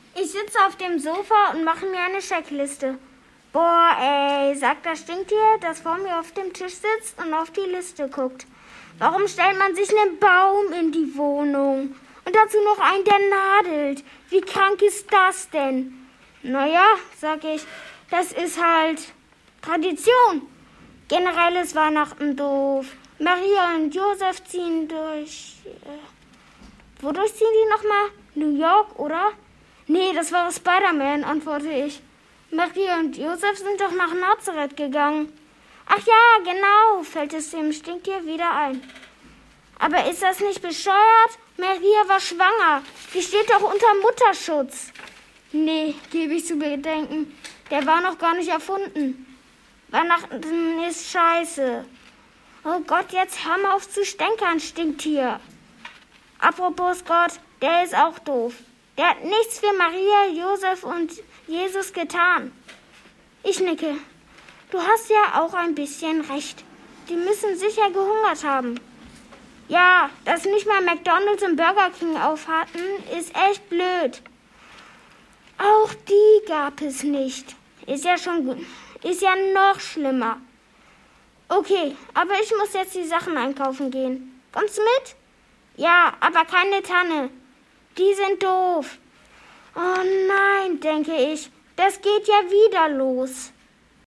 Ich sitze auf dem Sofa und mache mir eine Checkliste. Boah, ey, sagt das Stinktier, das vor mir auf dem Tisch sitzt und auf die Liste guckt. Warum stellt man sich einen Baum in die Wohnung? Und dazu noch einen, der nadelt. Wie krank ist das denn? Naja, sag ich, das ist halt Tradition. Generell ist Weihnachten doof. Maria und Josef ziehen durch... wodurch ziehen die nochmal? New York, oder? Nee, das war Spider-Man, antworte ich. Maria und Josef sind doch nach Nazareth gegangen. Ach ja, genau, fällt es dem Stinktier wieder ein. Aber ist das nicht bescheuert? Maria war schwanger. Die steht doch unter Mutterschutz. Nee, gebe ich zu bedenken. Der war noch gar nicht erfunden. Weihnachten ist scheiße. Oh Gott, jetzt hör mal auf zu stänkern, Stinktier. Apropos Gott, der ist auch doof. Der hat nichts für Maria, Josef und Jesus getan. Ich nicke. Du hast ja auch ein bisschen recht. Die müssen sicher gehungert haben. Ja, dass nicht mal McDonald's und Burger King auf hatten, ist echt blöd. Auch die gab es nicht. Ist ja noch schlimmer. Okay, aber ich muss jetzt die Sachen einkaufen gehen. Kommst du mit? Ja, aber keine Tanne. Die sind doof. Oh nein, denke ich. Das geht ja wieder los.